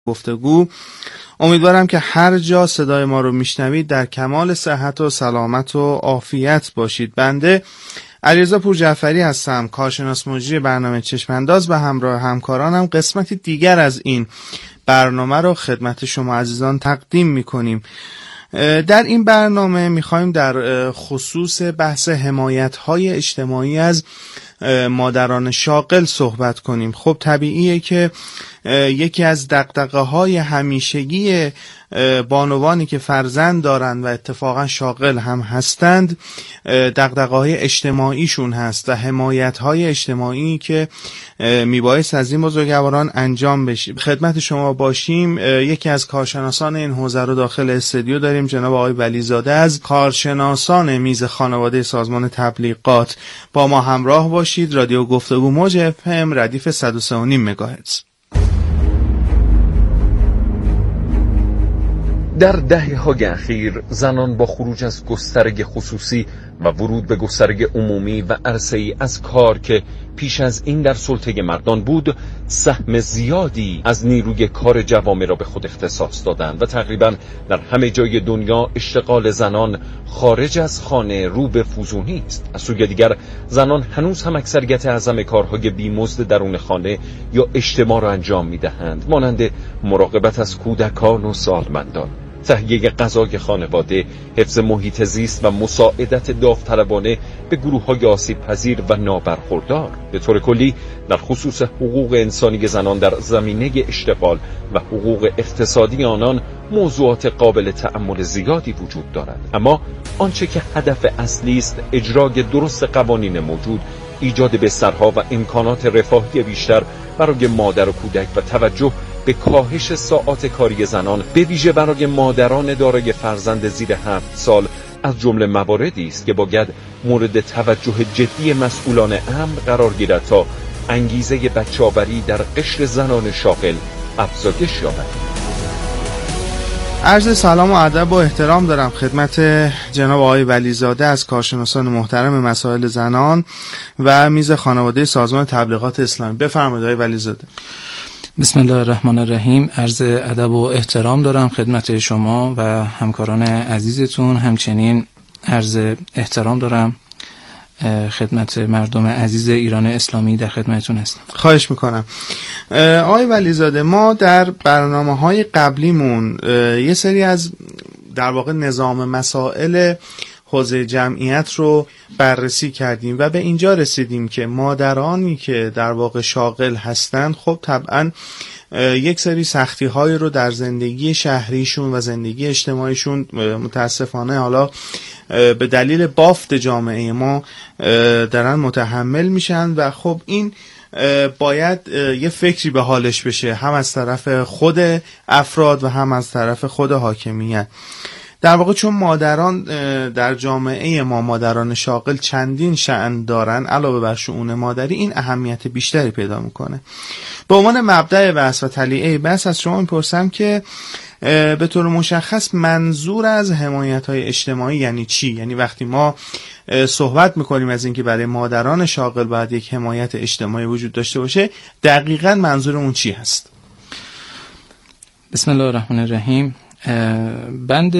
گفتگو. امیدوارم که هر جا صدای ما رو میشنوید در کمال صحت و سلامت و عافیت باشید. بنده علیرضا پورجعفری هستم، کارشناس مجری برنامه چشمانداز و همراه همکارانم قسمتی دیگر از این برنامه رو خدمت شما عزیزان تقدیم میکنیم. در این برنامه میخوایم در خصوص بحث حمایت‌های اجتماعی از مادران شاغل صحبت کنیم. خب طبیعیه که یکی از دغدغه‌های همیشگی بانوانی که فرزند دارن و اتفاقا شاغل هم هستند دغدغه‌های اجتماعیشون هست و حمایت‌های اجتماعی که میبایست از این بزرگواران انجام بشه. خدمت شما باشیم. یکی از کارشناسان این حوزه رو داخل استودیو داریم، جناب آقای ولیزاده از کارشناسان میز خانواده سازمان تبلیغات. با ما همراه باشید. رادیو گفتگو موج FM ردیف 103.5 مگاهرتز. در دهه‌های اخیر زنان با خروج از گسترگ خصوصی و ورود به گسترگ عمومی و عرصه‌ای از کار که پیش از این در سلطه مردان بود، سهم زیادی از نیروی کار جوامع را به خود اختصاص دادند و تقریباً در همه جای دنیا اشتغال زنان خارج از خانه رو به فزونی است. از سوی دیگر زنان هنوز هم اکثریت اعظم کارهای بیمزد درون خانه یا اجتماع را انجام می‌دهند، مانند مراقبت از کودکان و سالمندان، تهیه غذای خانواده، حفظ محیط زیست و مساعدت داوطلبانه به گروه‌های آسیب‌پذیر و نابرخوردار. به طور کلی در خصوص حقوق انسانی زنان در زمینه اشتغال و حقوق اقتصادی آنان موضوعات قابل تأمل زیادی وجود دارد، اما آنچه که هدف اصلی است اجرای درست قوانین موجود، ایجاد بسترها و امکانات رفاهی بیشتر برای مادر و کودک و توجه به کاهش ساعات کاری زنان، به ویژه برای مادران دارای فرزند زیر 7 سال، از جمله مواردی است که باید مورد توجه جدی مسئولان امر قرار گیرد تا انگیزه بچه‌آوری در قشر زنان شاغل افزایش یابد. عرض سلام و ادب و احترام دارم خدمت جناب آقای ولیزاده از کارشناسان محترم مسائل زنان و میز خانواده سازمان تبلیغات اسلامی. بفرمایید آقای ولیزاده. بسم الله الرحمن الرحیم. عرض ادب و احترام دارم خدمت شما و همکاران عزیزتون. همچنین عرض احترام دارم خدمت مردم عزیز ایران اسلامی. در خدمتتون هستم. خواهش میکنم. آقای ولیزاده، ما در برنامه‌های قبلیمون یه سری از در واقع نظام مسائل حوزه جمعیت رو بررسی کردیم و به اینجا رسیدیم که مادرانی که در واقع شاغل هستند خب طبعا یک سری سختی های رو در زندگی شهریشون و زندگی اجتماعیشون متاسفانه حالا به دلیل بافت جامعه ما دارن متحمل میشن و خب این باید یه فکری به حالش بشه، هم از طرف خود افراد و هم از طرف خود حاکمیت. در واقع چون مادران در جامعه ما، مادران شاغل چندین شأن دارن علاوه بر شؤون مادری، این اهمیت بیشتری پیدا میکنه. به عنوان مبدأ بحث و تلیعه بحث از شما میپرسم که به طور مشخص منظور از حمایت‌های اجتماعی یعنی چی؟ یعنی وقتی ما صحبت میکنیم از اینکه برای مادران شاغل باید یک حمایت اجتماعی وجود داشته باشه، دقیقاً منظور اون چی هست؟ بسم الله الرحمن الرحیم. بند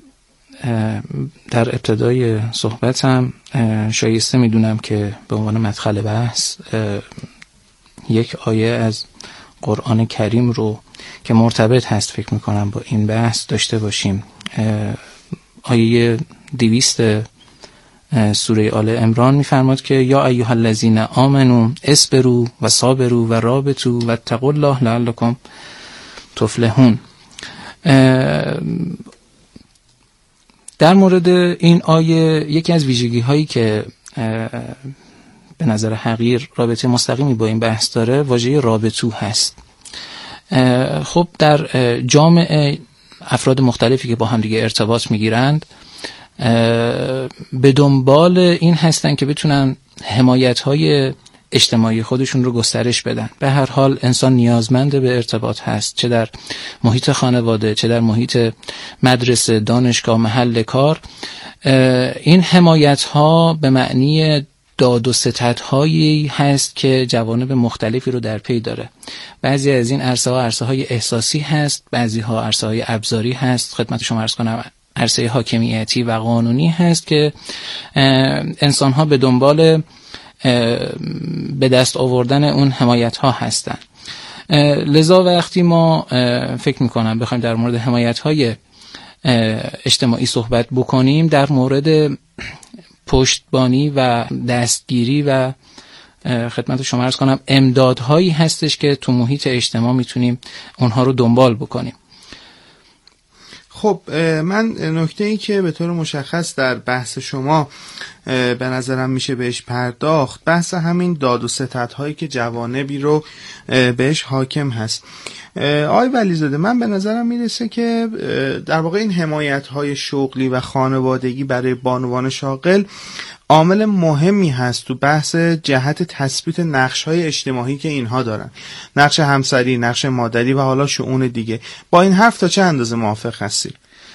در ابتدای صحبتم شایسته میدونم که به عنوان مدخل بحث یک آیه از قرآن کریم رو که مرتبط هست فکر میکنم با این بحث داشته باشیم. آیه 200 سوره آل عمران میفرماد که یا ایها الذین آمنوا اصبروا و صابروا و رابطوا و اتقوا الله لعلکم تفلحون. در مورد این آیه یکی از ویژگی هایی که به نظر حقیر رابطه مستقیمی با این بحث داره واژه رابطو هست. خب در جامعه افراد مختلفی که با هم دیگه ارتباط میگیرند به دنبال این هستن که بتونن حمایت‌های اجتماعی خودشون رو گسترش بدن. به هر حال انسان نیازمند به ارتباط هست، چه در محیط خانواده، چه در محیط مدرسه، دانشگاه، محل کار. این حمایت‌ها به معنی داد و ستدهایی هست که جوانب مختلفی رو در پی داره. بعضی از این عرصه ها عرصه های احساسی هست، بعضی ها عرصه های ابزاری هست. خدمت شما عرض کنم عرصه حاکمیتی و قانونی هست که انسان ها به دنبال به دست آوردن اون حمایت ها هستن. لذا وقتی ما فکر میکنم بخوایم در مورد حمایت های اجتماعی صحبت بکنیم، در مورد پشتبانی و دستگیری و خدمت شما عرض کنم امدادهایی هستش که تو محیط اجتماع میتونیم اونها رو دنبال بکنیم. خب من نکته‌ای که به طور مشخص در بحث شما به نظرم میشه بهش پرداخت، بحث همین داد و ستدهایی که جوانبی رو بهش حاکم هست. آقای ولیزاده، من به نظرم میرسه که در واقع این حمایت‌های شغلی و خانوادگی برای بانوان شاغل عامل مهمی هست تو بحث جهت تثبیت نقش‌های اجتماعی که اینها دارن، نقش همسری، نقش مادری و حالا شؤون دیگه. با این حرف تا چه اندازه موافق هستید؟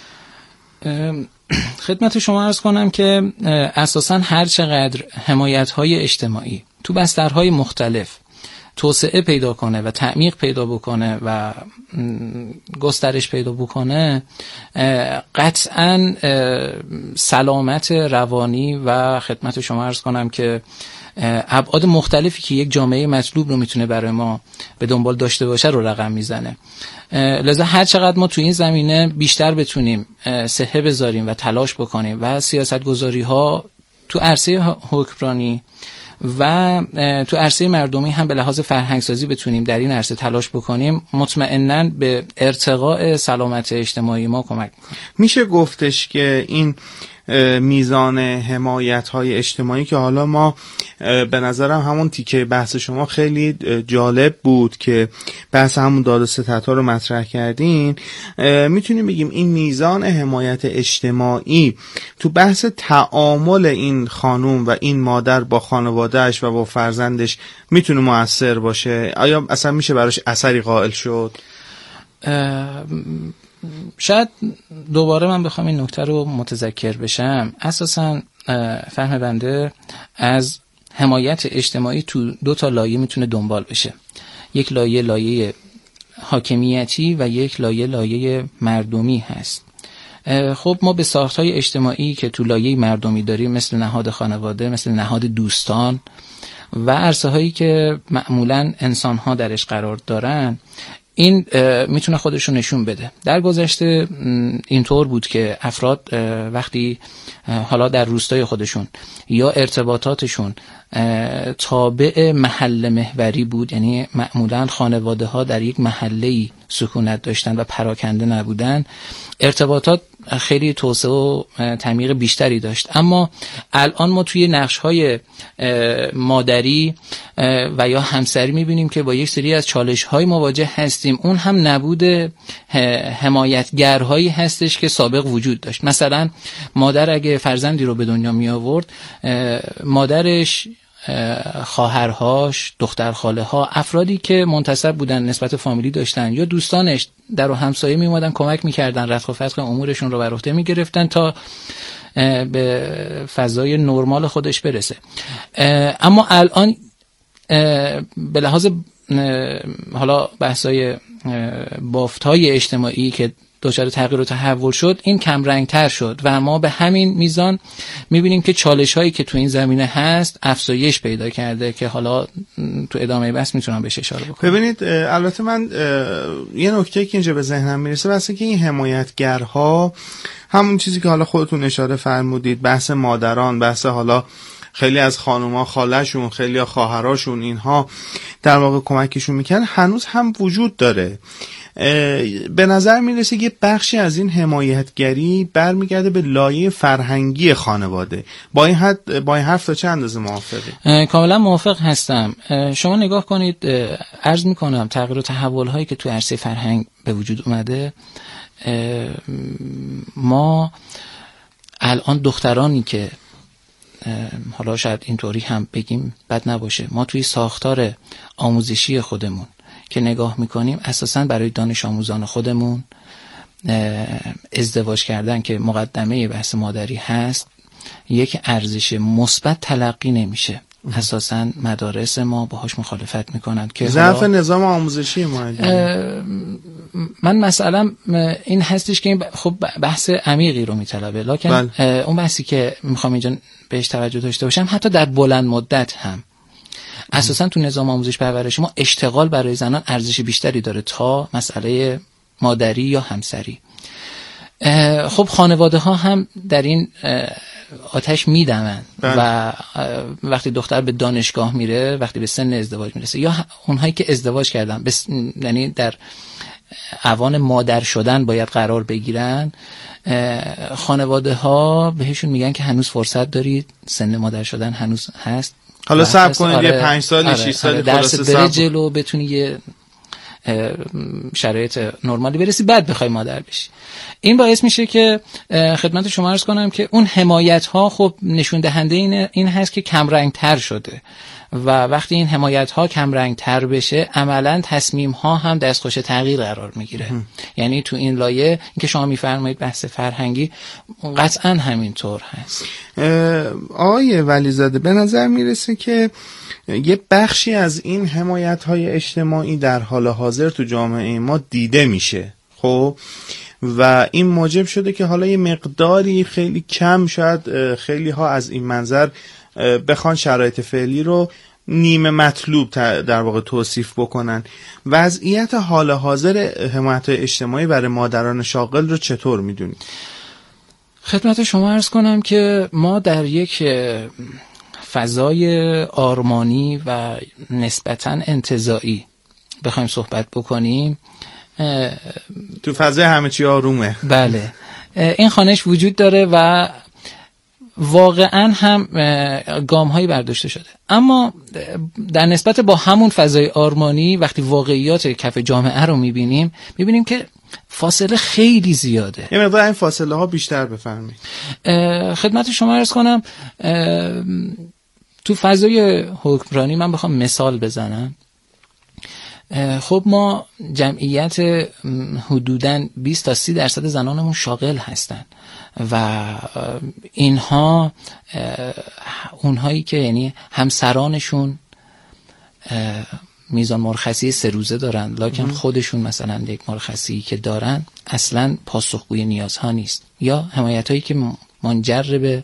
خدمت شما عرض کنم که اساساً هر چقدر حمایت‌های اجتماعی تو بسترهای مختلف توسعه پیدا کنه و تعمیق پیدا بکنه و گسترش پیدا بکنه، قطعاً سلامت روانی و خدمت شما عرض کنم که ابعاد مختلفی که یک جامعه مطلوب رو میتونه برای ما به دنبال داشته باشه رو رقم میزنه. لذا هر چقدر ما تو این زمینه بیشتر بتونیم صحه بذاریم و تلاش بکنیم و سیاستگذاری ها تو عرصه حکمرانی و تو عرصه مردمی هم به لحاظ فرهنگسازی بتونیم در این عرصه تلاش بکنیم، مطمئناً به ارتقاء سلامت اجتماعی ما کمک میکنه. میشه گفتش که این میزان حمایت‌های اجتماعی که حالا ما به نظرم همون تیکه بحث شما خیلی جالب بود که بحث همون داد و ستدها رو مطرح کردین، میتونیم بگیم این میزان حمایت اجتماعی تو بحث تعامل این خانوم و این مادر با خانوادهش و با فرزندش میتونه مؤثر باشه؟ آیا اصلا میشه براش اثری قائل شد؟ شاید دوباره من بخوام این نکته رو متذکر بشم. اساساً فهم بنده از حمایت اجتماعی تو دو تا لایه میتونه دنبال بشه. یک لایه حاکمیتی و یک لایه مردمی هست. خب ما به ساخت‌های اجتماعی که تو لایه مردمی داریم، مثل نهاد خانواده، مثل نهاد دوستان و عرصه هایی که معمولاً انسان‌ها درش قرار دارن، این میتونه خودش رو نشون بده. در گذشته اینطور بود که افراد وقتی حالا در روستای خودشون یا ارتباطاتشون تابع محل محوری بود، یعنی معمولاً خانواده ها در یک محله‌ای سکونت داشتن و پراکنده نبودن، ارتباطات خیلی توسعه و تعمیق بیشتری داشت. اما الان ما توی نقش‌های مادری و یا همسری می‌بینیم که با یک سری از چالش‌های مواجه هستیم. اون هم نبود حمایتگرهایی هستش که سابق وجود داشت. مثلا مادر اگه فرزندی رو به دنیا می آورد، مادرش، خواهرهاش، دختر خاله ها، افرادی که منتسب بودن، نسبت فامیلی داشتن، یا دوستانش در و همسایه می اومدن کمک میکردن، رتق و فتق امورشون رو بر عهده می گرفتن تا به فضای نرمال خودش برسه. اما الان به لحاظ حالا بحثای بافت‌های اجتماعی که دچار تغییر و تحول شد، این کم رنگ تر شد و ما به همین میزان میبینیم که چالش هایی که تو این زمینه هست افزایش پیدا کرده که حالا تو ادامه بحث میتونم بهش اشاره بکنم. ببینید، البته من یه نکته که اینجا به ذهنم میرسه واسه که این حمایتگرها، همون چیزی که حالا خودتون اشاره فرمودید، بحث مادران، بحث حالا خیلی از خانوما خاله‌شون، خیلی از خواهراشون، اینها در واقع کمکشون میکنن، هنوز هم وجود داره. به نظر میرسه که بخشی از این حمایتگری برمیگرده به لایه فرهنگی خانواده. با این حرف تا چه اندازه موافقی؟ کاملا موافق هستم. شما نگاه کنید، عرض میکنم تغییر و تحول هایی که تو عرصه فرهنگ به وجود اومده، ما الان دخترانی که حالا شاید اینطوری هم بگیم بد نباشه، ما توی ساختار آموزشی خودمون که نگاه میکنیم، اساساً برای دانش آموزان خودمون ازدواج کردن که مقدمه بحث مادری هست، یک ارزش مثبت تلقی نمیشه. اساساً مدارس ما باهاش مخالفت میکنند که ضعف نظام آموزشی ما. من مثلا این هستش که خب بحث عمیقی رو میطلبه، لکن اون بحثی که میخوام اینجا بهش توجه داشته باشم، حتی در بلند مدت هم اساساً تو نظام آموزش پرورش ما اشتغال برای زنان ارزش بیشتری داره تا مسئله مادری یا همسری. خب خانواده ها هم در این آتش میدمن و وقتی دختر به دانشگاه میره، وقتی به سن ازدواج میرسه، یا اونهایی که ازدواج کردن یعنی در اوان مادر شدن باید قرار بگیرن، خانواده ها بهشون میگن که هنوز فرصت دارید، سن مادر شدن هنوز هست، حالا صبر کنید یه 5 سالی 6 سالی درس بره جلو، بتونی یه شرایط نرمالی برسی، بعد بخوای مادر بشی. این باعث میشه که خدمت شما عرض کنم که اون حمایت ها خب نشون دهنده این هست که کم رنگ تر شده و وقتی این حمایت ها کم رنگ تر بشه، عملا تصمیم ها هم دستخوش تغییر قرار میگیره. یعنی تو این لایه این که شما میفرمایید بحث فرهنگی، قطعا همینطور هست. آقای ولیزاده، به نظر میرسه که یه بخشی از این حمایت های اجتماعی در حال حاضر تو جامعه ما دیده میشه، خب، و این موجب شده که حالا یه مقداری خیلی کم، شاید خیلی ها از این منظر بخوان شرایط فعلی رو نیمه مطلوب در واقع توصیف بکنن. وضعیت حال حاضر حمایت اجتماعی برای مادران شاغل رو چطور میدونید؟ خدمت شما عرض کنم که ما در یک فضای آرمانی و نسبتاً انتزاعی بخوایم صحبت بکنیم، تو فضای همه چی آرومه. بله، این خوانش وجود داره و واقعاً هم گام‌هایی برداشته شده، اما در نسبت با همون فضای آرمانی وقتی واقعیات کف جامعه رو می‌بینیم که فاصله خیلی زیاده. یه مقدار این فاصله ها بیشتر بفرمایید. خدمت شما عرض کنم تو فضای حکمرانی من بخوام مثال بزنم، خب ما جمعیت حدوداً 20 تا 30% زنانمون شاغل هستن و اینها اونهایی که یعنی همسرانشون میزان مرخصی 3 روزه دارن، لکن خودشون مثلا یک مرخصی که دارن اصلا پاسخگوی نیازها نیست، یا حمایت هایی که منجر به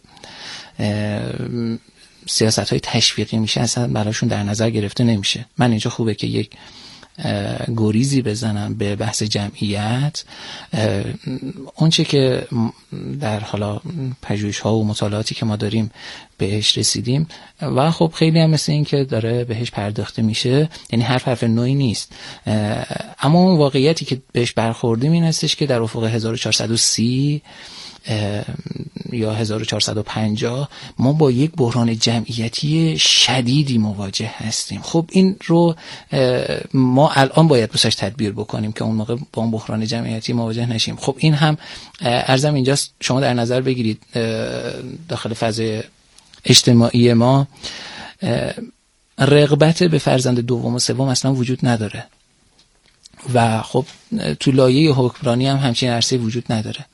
سیاست های تشویقی میشه اصلا براشون در نظر گرفته نمیشه. من اینجا خوبه که یک گریزی بزنم به بحث جمعیت. اونچه که در حالا پژوهش ها و مطالعاتی که ما داریم بهش رسیدیم و خب خیلی هم مثل این که داره بهش پرداخته میشه، یعنی حرف نوعی نیست، اما اون واقعیتی که بهش برخوردیم این هستش که در افق 1430 یا 1450 ما با یک بحران جمعیتی شدیدی مواجه هستیم. خب این رو ما الان باید بسش تدبیر بکنیم که اون موقع با اون بحران جمعیتی مواجه نشیم. خب این هم عرضم اینجاست شما در نظر بگیرید داخل فضای اجتماعی ما رغبت به فرزند دوم و سوم اصلا وجود نداره و خب تو لایه حکمرانی هم همچین عرصه وجود نداره.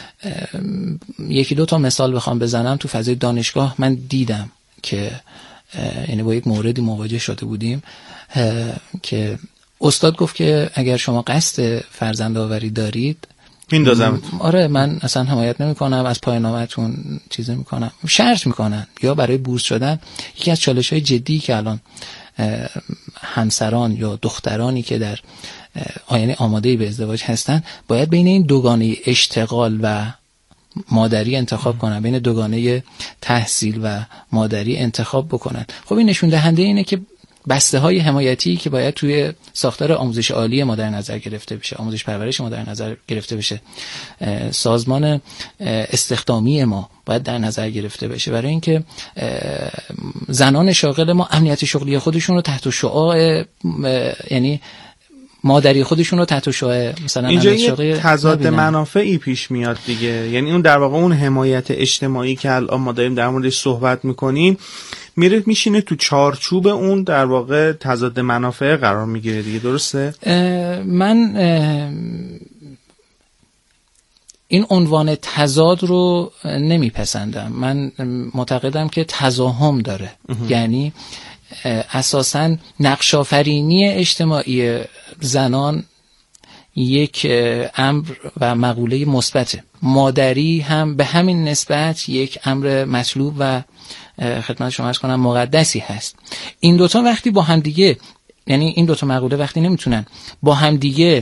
1-2 تا مثال بخوام بزنم، تو فضای دانشگاه من دیدم که یعنی با یک موردی مواجه شده بودیم که استاد گفت که اگر شما قصد فرزند آوری دارید میندازم. آره، من اصلا حمایت نمی‌کنم، از پایان‌نامه‌تون چیز می‌کنم، شرط می‌کنن. یا برای بورس شدن یکی از چالش‌های جدی که الان همسران یا دخترانی که در یعنی آماده به ازدواج هستن باید بین این دوگانه اشتغال و مادری انتخاب کنن، بین دوگانه تحصیل و مادری انتخاب بکنن. خب این نشون دهنده اینه که بسته های حمایتی که باید توی ساختار آموزش عالی ما در نظر گرفته بشه، آموزش پرورش ما در نظر گرفته بشه، سازمان استخدامی ما باید در نظر گرفته بشه، برای اینکه زنان شاغل ما امنیت شغلی خودشون رو تحت شعاع یعنی مادری خودشون رو تحت شعاع مثلا اینجا یه تضاد منافعی پیش میاد دیگه. یعنی اون در واقع اون حمایت اجتماعی که الان ما داریم در موردش صحبت میکنیم میشینه تو چارچوب اون در واقع تضاد منافع قرار میگیره دیگه، درسته؟ من این عنوان تضاد رو نمیپسندم. من معتقدم که تزاحم داره. یعنی اساساً نقش‌آفرینی اجتماعی زنان یک امر و مقوله مثبته، مادری هم به همین نسبت یک امر مطلوب و خدمت شما عرض کنم مقدسی هست. این دوتا وقتی با هم دیگه، یعنی این دوتا مقوله وقتی نمیتونن با هم دیگه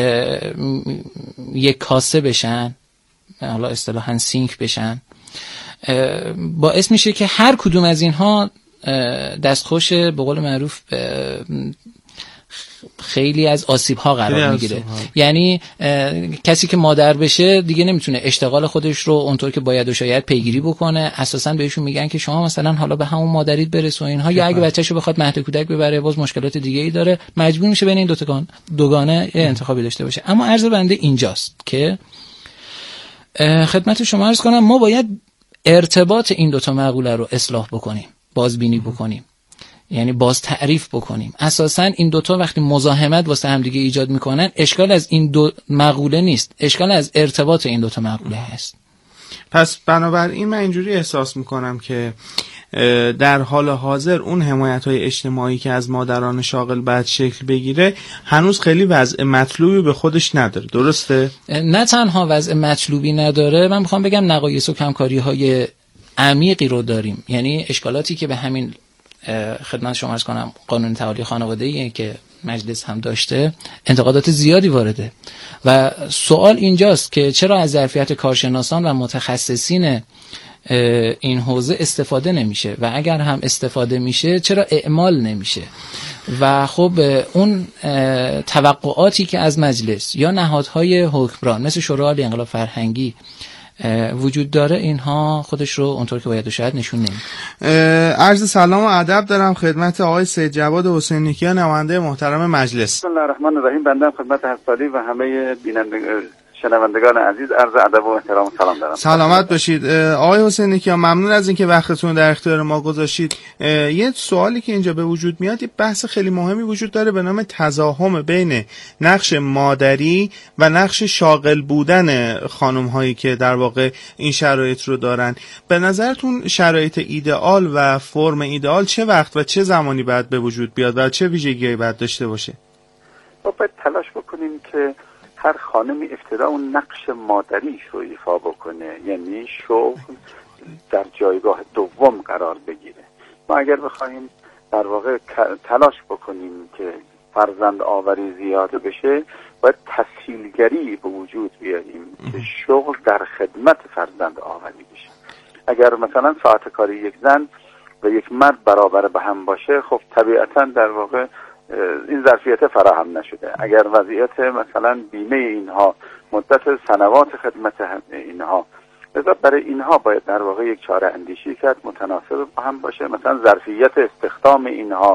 یک کاسه بشن، حالا اصطلاحاً سینک بشن، باعث میشه که هر کدوم از اینها دستخوش به قول معروف خیلی از آسیب‌ها قرار میگیره. یعنی کسی که مادر بشه دیگه نمیتونه اشتغال خودش رو اونطور که باید و شاید پیگیری بکنه. اساساً بهشون میگن که شما مثلا حالا به همون مادریت برس و اینها، یا اگه بچه‌شو بخواد مهد کودک ببره باز مشکلات دیگه‌ای داره، مجبور میشه بین این دوگانه انتخابی داشته باشه. اما عرض بنده اینجاست که خدمت شما عرض کنم ما باید ارتباط این دوتا مقوله رو اصلاح بکنیم، بازبینی بکنیم، یعنی باز تعریف بکنیم. اساساً این دوتا وقتی مزاحمت واسه هم دیگه ایجاد میکنن، اشکال از این دو مقوله نیست، اشکال از ارتباط این دوتا مقوله هست. پس بنابراین من اینجوری احساس میکنم که در حال حاضر اون حمایت‌های اجتماعی که از مادران شاغل باید شکل بگیره هنوز خیلی وضع مطلوبی به خودش نداره، درسته؟ نه تنها وضع مطلوبی نداره، من میخوام بگم نقایص و کمکاری‌های عمیقی رو داریم. یعنی اشکالاتی که به همین خدمت شما عرض کنم قانون تعالی خانوادگی که مجلس هم داشته انتقادات زیادی وارده و سوال اینجاست که چرا از ظرفیت کارشناسان و متخصصین این حوزه استفاده نمیشه و اگر هم استفاده میشه چرا اعمال نمیشه؟ و خب اون توقعاتی که از مجلس یا نهادهای حکمران مثل شورای عالی انقلاب فرهنگی وجود داره، اینها خودش رو اونطور که باید و شاید نشون نمیده. عرض سلام و ادب دارم خدمت آقای سید جواد حسینی کیا، نماینده محترم مجلس. بسم الله الرحمن الرحیم. بنده خدمت حسالی و همه شنوندگان عزیز عرض ادب و احترام و سلام دارم. سلامت باشید آقای حسینی کیا، ممنون از اینکه وقتتون در اختیار ما گذاشتید. یه سوالی که اینجا به وجود میاد، یه بحث خیلی مهمی وجود داره به نام تزاحم بین نقش مادری و نقش شاغل بودن خانم هایی که در واقع این شرایط رو دارن. به نظرتون شرایط ایدئال و فرم ایدئال چه وقت و چه زمانی باید به وجود بیاد و چه ویژگی‌هایی باید داشته باشه؟ باید تلاش بکنیم که هر خانمی ابتدا اون نقش مادریش رو ایفا بکنه، یعنی شغل در جایگاه دوم قرار بگیره. ما اگر بخوایم در واقع تلاش بکنیم که فرزند آوری زیاده بشه، باید تسهیلگری به وجود بیاریم که شغل در خدمت فرزند آوری بشه. اگر مثلا ساعت کاری یک زن و یک مرد برابر به هم باشه، خب طبیعتا در واقع این ظرفیت فراهم نشده. اگر وضعیت مثلا بیمه اینها، مدت سنوات خدمت اینها، لذا برای اینها باید در واقع یک چاره اندیشی کرد متناسب با هم باشه. مثلا ظرفیت استخدام اینها،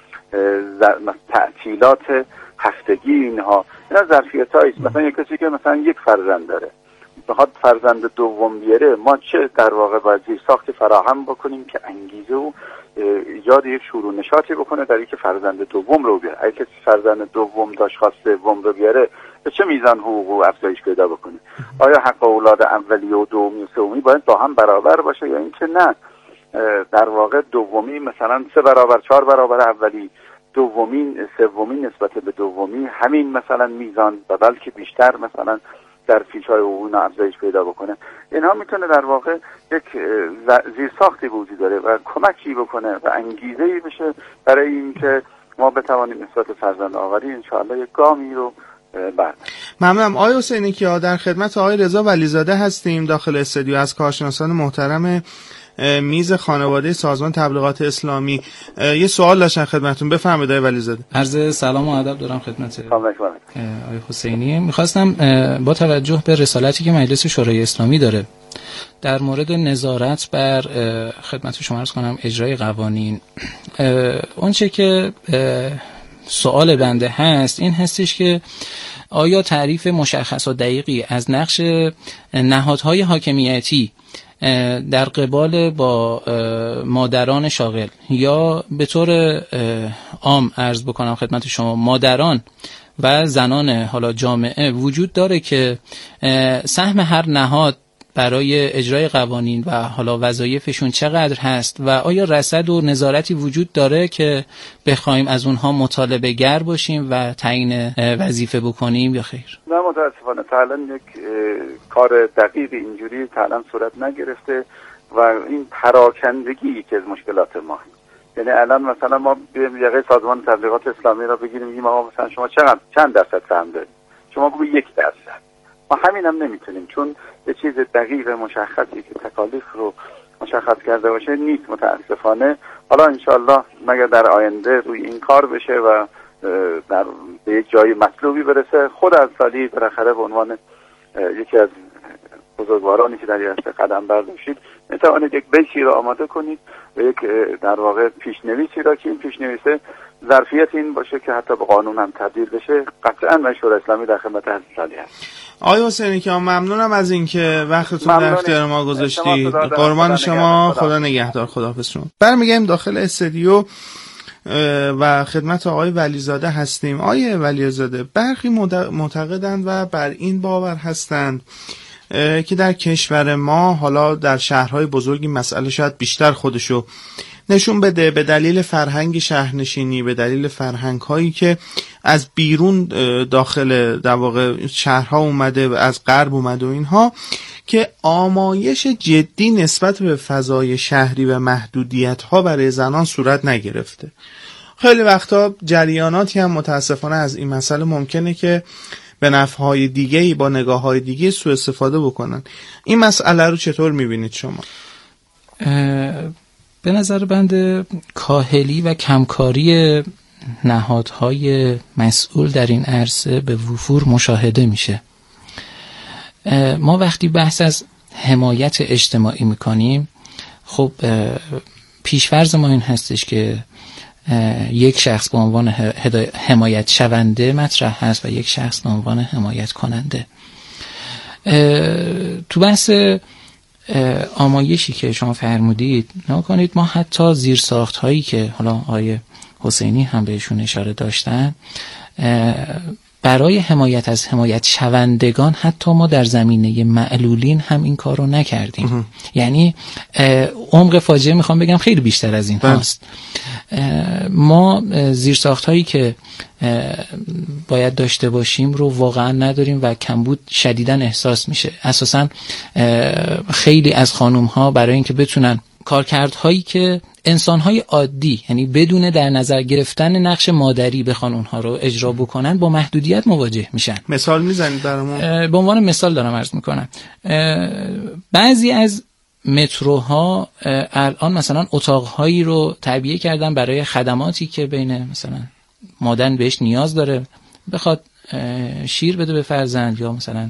تعطیلات هفتگی اینها، اینا ظرفیت‌هایی. مثلا یک کسی که مثلا یک فرزند داره بخواد فرزند دوم بیاره، ما چه در واقع باید زیرساختی فراهم بکنیم که انگیزه و ایجاد یک شروع نشاطی بکنه در اینکه فرزند دوم رو بیاره. اگه کسی فرزند دوم داشت خواست سوم رو بیاره، به چه میزان حقوق و افزایش پیدا بکنه؟ آیا حق اولاد اولی و دومی و سومی باید با هم برابر باشه یا اینکه نه در واقع دومی مثلا 3 برابر 4 برابر اولی، دومی سومی نسبت به دومی همین مثلا میزان و بلکه بیشتر مثلا در فیش‌های حقوقی افزایش پیدا بکنه؟ اینها میتونه در واقع یک زیرساختی وجود داره و کمکی بکنه و انگیزه‌ای بشه برای اینکه ما بتوانیم نسبت فرزند آوری انشاءالله یک گامی رو برداریم. ممنونم. آقای حسینی کیا، در خدمت آقای رضا ولیزاده هستیم داخل استودیو از کارشناسان محترم میز خانواده سازمان تبلیغات اسلامی. یه سوال داشتن خدمتتون، بفرمایید آقای ولیزاده. عرض سلام و ادب دارم خدمت آقای حسینی. می‌خواستم با توجه به رسالتی که مجلس شورای اسلامی داره در مورد نظارت بر خدمت شما عرض کنم اجرای قوانین، اون چه که سوال بنده هست این هستش که آیا تعریف مشخص و دقیقی از نقش نهادهای حاکمیتی در قبال با مادران شاغل یا به طور عام عرض بکنم خدمت شما مادران و زنان حالا جامعه وجود داره که سهم هر نهاد برای اجرای قوانین و حالا وظایفشون چقدر هست و آیا رصد و نظارتی وجود داره که بخوایم از اونها مطالبه گر باشیم و تعیین وظیفه بکنیم یا خیر؟ نه، متاسفانه تا الان یک کار دقیق اینجوری تا الان صورت نگرفته و این پراکندگی یکی از مشکلات ما. یعنی الان مثلا ما یقه سازمان تبلیغات اسلامی را بگیریم میگیم آقا مثلا شما چند درصد سهم دارید؟ شما بگو 1%. ما همین هم نمیتونیم، چون یه چیز دقیق مشخصی که تکالیف رو مشخص کرده باشه نیست متاسفانه. حالا انشالله مگر در آینده روی این کار بشه و به یک جای مطلوبی برسه، خود از سالی بالاخره به عنوان یکی از بزرگوارانی که در این عرصه قدم برداشتید میتوانید یک بیتی را آماده کنید و یک در واقع پیشنویسی را که این پیشنویسه ظرفیت این باشه که حتی به قانون هم تبدیل بشه. قطعا من شورای اسلامی در خدمت حضرت عالی هست. آقای حسینی که ممنونم از اینکه وقتتون در اختیار ما گذاشتید. قربان شما، خدا نگهدار. خداحافظ شما. برمیگردیم داخل استودیو و خدمت آقای ولیزاده هستیم. آقای ولیزاده، برخی معتقدند و بر این باور هستند که در کشور ما، حالا در شهرهای بزرگی مسئله شاید بیشتر خودشو نشون بده، به دلیل فرهنگ شهرنشینی، به دلیل فرهنگ هایی که از بیرون داخل در واقع شهرها اومده و از غرب اومده و اینها، که آمایش جدی نسبت به فضای شهری و محدودیت ها برای زنان صورت نگرفته. خیلی وقتا جریاناتی هم متاسفانه از این مسئله ممکنه که به نفعهای دیگه‌ای با نگاه‌های دیگه سوء استفاده بکنن. این مسئله رو چطور می‌بینید شما؟ به نظر بنده کاهلی و کمکاری نهادهای مسئول در این عرصه به وفور مشاهده میشه. ما وقتی بحث از حمایت اجتماعی میکنیم، خب پیشفرض ما این هستش که یک شخص به عنوان حمایت شونده مطرح هست و یک شخص به عنوان حمایت کننده. تو بحث آمایشی که شما فرمودید نگاه کنید، ما حتی زیرساخت هایی که حالا آقای حسینی هم بهشون اشاره داشتن، برای حمایت از حمایت شوندگان حتی ما در زمینه معلولین هم این کار رو نکردیم. یعنی عمق فاجعه میخوام بگم خیلی بیشتر از این هاست. ما زیرساخت هایی که باید داشته باشیم رو واقعا نداریم و کمبود شدیداً احساس میشه. اساساً خیلی از خانوم ها برای اینکه بتونن کارکردهایی که انسان‌های عادی، یعنی بدون در نظر گرفتن نقش مادری بخوان اونها رو اجرا بکنن، با محدودیت مواجه میشن. مثال میزنید برامون؟ به عنوان مثال دارم عرض میکنم. بعضی از متروها الان مثلا اتاقهایی رو تعبیه کردن برای خدماتی که بین مثلا مادر بهش نیاز داره، بخواد شیر بده به فرزند یا مثلا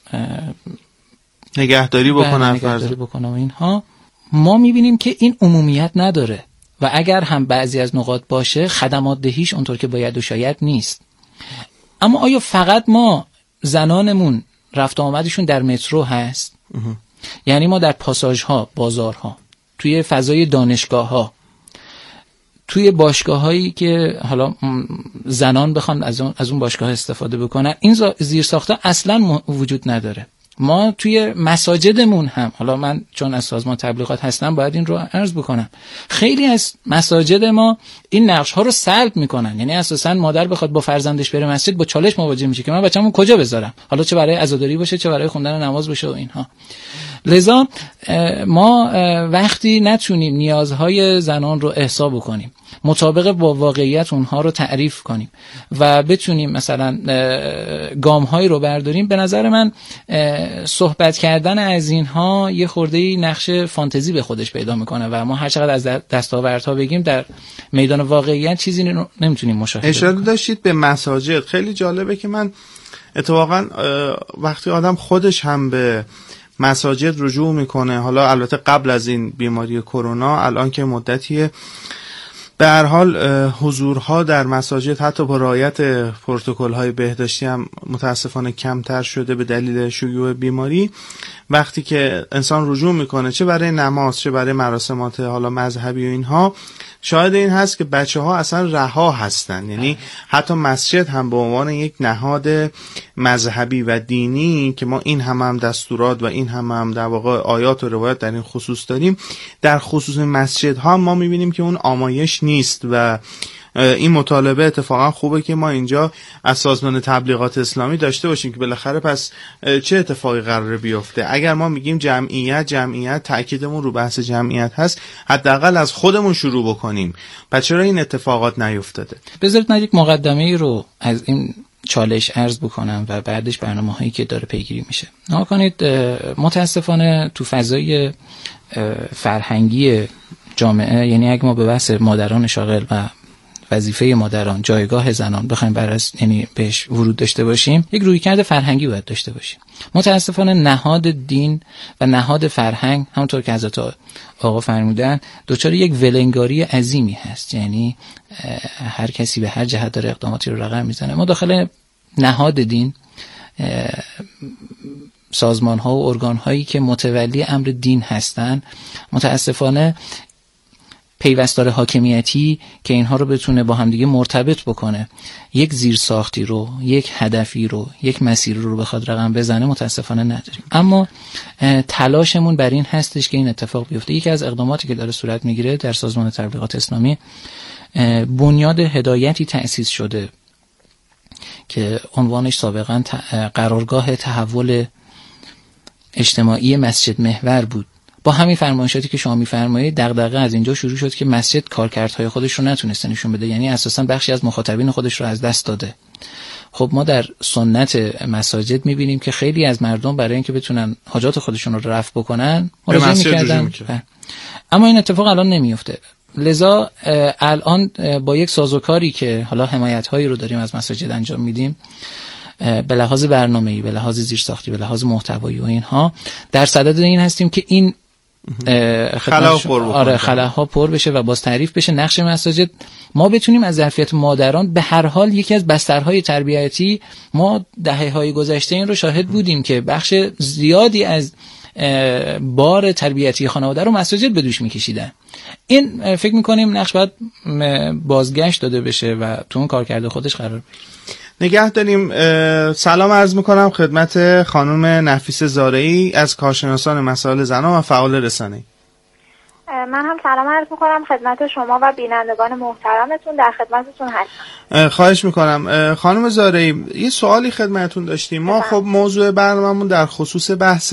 نگهداری بکنه و اینها. ما میبینیم که این عمومیت نداره و اگر هم بعضی از نقاط باشه، خدمات دهیش اونطور که باید و شاید نیست. اما آیا فقط ما زنانمون رفت آمدشون در مترو هست؟ یعنی ما در پاساژها، بازارها، توی فضای دانشگاه‌ها، توی باشگاه‌هایی که حالا زنان بخوان از اون باشگاه استفاده بکنن، این زیرساخت‌ها اصلاً وجود نداره. ما توی مساجدمون هم، حالا من چون از سازمان تبلیغات هستم باید این رو عرض بکنم، خیلی از مساجد ما این نقش ها رو سلب میکنن. یعنی اساسا مادر بخواد با فرزندش بره مسجد، با چالش مواجه میشه که من بچه‌مو کجا بذارم، حالا چه برای عزاداری باشه چه برای خوندن نماز باشه و اینها. لذا ما وقتی نتونیم نیازهای زنان رو احسا بکنیم، مطابق با واقعیت اونها رو تعریف کنیم و بتونیم مثلا گام‌هایی رو برداریم، به نظر من صحبت کردن از اینها یه خورده نقش فانتزی به خودش پیدا میکنه و ما هر چقدر از دستاوردها بگیم در میدان واقعیت چیزی نمیتونیم مشاهده اشاره کنیم. داشتید به مساجد. خیلی جالبه که من اتفاقا وقتی آدم خودش هم به مساجد رجوع میکنه، حالا البته قبل از این بیماری کرونا، الان که مدتیه به هر حال حضورها در مساجد حتی با رعایت پروتکل‌های بهداشتی هم متاسفانه کمتر شده به دلیل شیوع بیماری. وقتی که انسان رجوع میکنه چه برای نماز چه برای مراسمات حالا مذهبی و اینها، شاهد این هست که بچه‌ها اصلا رها هستن. یعنی حتی مسجد هم به عنوان یک نهاد مذهبی و دینی که ما این هم دستورات و این هم در واقع آیات و روایات در این خصوص داریم، در خصوص مسجدها ما می‌بینیم که اون آمایش نیست و این مطالبه اتفاقا خوبه که ما اینجا از سازمان تبلیغات اسلامی داشته باشیم که بالاخره پس چه اتفاقی قراره بیفته. اگر ما میگیم جمعیت تأکیدمون رو بحث جمعیت هست، حداقل از خودمون شروع بکنیم. پس چرا این اتفاقات نیفتاده؟ بذارید من یک مقدمه‌ای رو از این چالش عرض بکنم و بعدش برنامه‌هایی که داره پیگیری میشه. نگاه کنید، متاسفانه تو فضای فرهنگی جامعه، یعنی اگه ما به بحث مادران شاغل و وظیفه مادران، جایگاه زنان بخوایم یعنی بهش ورود داشته باشیم، یک رویکرد فرهنگی باید داشته باشیم. متاسفانه نهاد دین و نهاد فرهنگ، همونطور که حضرت آقا فرمودن، دچار یک ولنگاری عظیمی هست. یعنی هر کسی به هر جهت داره اقداماتی رو رقم میزنه. ما داخل نهاد دین سازمان ها و ارگان هایی که متولی امر دین هستن، متاسفانه پیوستار حاکمیتی که اینها رو بتونه با همدیگه مرتبط بکنه، یک زیرساختی رو، یک هدفی رو، یک مسیر رو بخواد رقم بزنه، متاسفانه نداریم. اما تلاشمون بر این هستش که این اتفاق بیفته. یکی از اقداماتی که داره صورت میگیره در سازمان تبلیغات اسلامی، بنیاد هدایتی تأسیس شده که عنوانش سابقا قرارگاه تحول اجتماعی مسجد محور بود. با همین فرمایشاتی که شما می‌فرمایید، دغدغه از اینجا شروع شد که مسجد کارکردهای خودش رو نتونسته نشون بده، یعنی اساساً بخشی از مخاطبین خودش رو از دست داده. خب ما در سنت مساجد می‌بینیم که خیلی از مردم برای اینکه بتونن حاجات خودشون رو رفع بکنن مراجعه می‌کردن، اما این اتفاق الان نمیفته. لذا الان با یک سازوکاری که حالا حمایت‌هایی رو داریم از مساجد انجام میدیم، به لحاظ برنامه‌ای، به لحاظ زیرساختی، به لحاظ محتوایی و اینها، در صدد این هستیم که این خلاها پر بشه و باز تعریف بشه نقش مساجد. ما بتونیم از ظرفیت مادران، به هر حال یکی از بسترهای تربیتی، ما دهه‌های گذشته این رو شاهد بودیم که بخش زیادی از بار تربیتی خانواده رو مساجد به دوش میکشیدن. این فکر میکنیم نقش باید بازگشت داده بشه و تو اون کار کرده خودش قرار بگیره. نگه داریم. سلام عرض میکنم خدمت خانم نفیس زارعی از کارشناسان مسائل زنان و فعال رسانه‌ای. من هم سلام عرض میکنم خدمت شما و بینندگان محترمتون، در خدمتتون هستم. خواهش میکنم. خانم زارعی، یه سوالی خدمتتون داشتیم. ما خب موضوع برنامه‌مون در خصوص بحث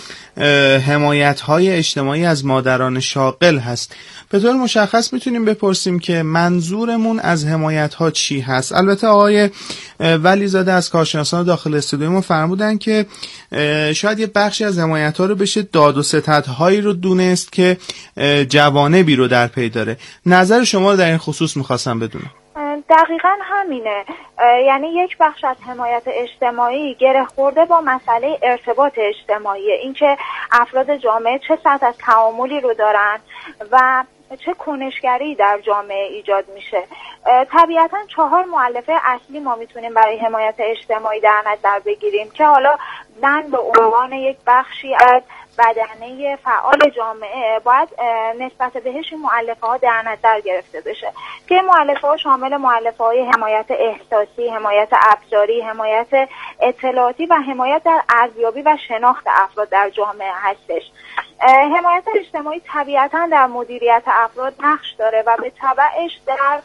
حمایت‌های اجتماعی از مادران شاغل هست. به طور مشخص میتونیم بپرسیم که منظورمون از حمایت‌ها چی هست؟ البته آقای ولیزاده از کارشناسان داخل استودیو ما فرمودن که شاید یه بخشی از حمایت‌ها رو بشه داد و ستدهایی رو دونست که جوانبی رو در پی داره. نظر شما رو در این خصوص می‌خواستم بدونم. دقیقاً همینه. یعنی یک بخش از حمایت اجتماعی گره خورده با مسئله ارتباط اجتماعی، اینکه افراد جامعه چه سطح از تعاملی رو دارن و چه کنشگری در جامعه ایجاد میشه. طبیعتاً 4 مؤلفه اصلی ما میتونیم برای حمایت اجتماعی در نظر بگیریم که حالا زن به عنوان یک بخشی از بدنه فعال جامعه باید نسبت بهش این مؤلفه ها در نظر گرفته بشه که مؤلفه ها شامل مؤلفه های حمایت احساسی، حمایت ابزاری، حمایت اطلاعاتی و حمایت در ارزیابی و شناخت افراد در جامعه هستش. حمایت اجتماعی طبیعتاً در مدیریت افراد نقش داره و به تبعش در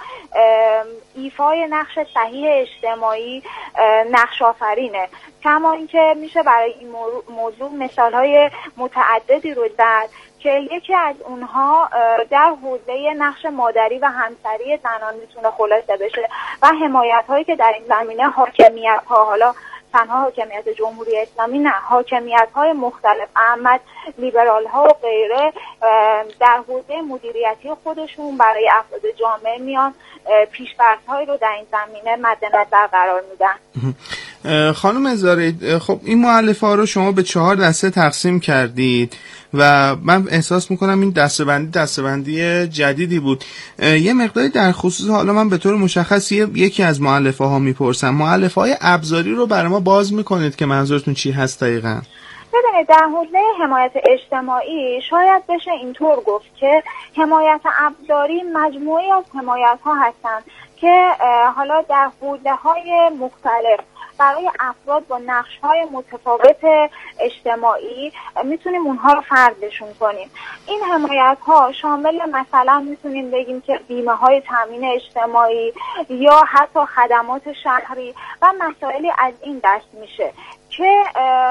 ایفای نقش صحیح اجتماعی نقش آفرینه. کما اینکه میشه برای این موضوع مثالهای متعددی رو زد که یکی از اونها در حوزه نقش مادری و همسری زنان میتونه خلاصه بشه و حمایت هایی که در این زمینه حاکمیت ها، حالا تنها حاکمیت جمهوری اسلامی نه، حاکمیت های مختلف، احمد لیبرال ها و غیره، در حوزه مدیریتی خودشون برای افراد جامعه میان پیش‌فرض‌هایی رو در این زمینه مد نظر قرار میدن. خانم زارعی، خب این مؤلفه ها رو شما به 4 دسته تقسیم کردید و من احساس میکنم این دسته‌بندی جدیدی بود. یه مقداری در خصوص، حالا من به طور مشخص یکی از مؤلفه ها میپرسم، مؤلفه های ابزاری رو برای ما باز میکنید که منظورتون چی هست دقیقاً؟ ببینید در حوزه حمایت اجتماعی شاید بشه اینطور گفت که حمایت ابزاری مجموعی از حمایت ها هستند که حالا در حوزه‌های مختلف برای افراد با نقش‌های متفاوت اجتماعی میتونیم اونها رو فردشون کنیم. این حمایت‌ها شامل مثلا میتونیم بگیم که بیمه‌های تامین اجتماعی یا حتی خدمات شهری و مسائلی از این دست میشه که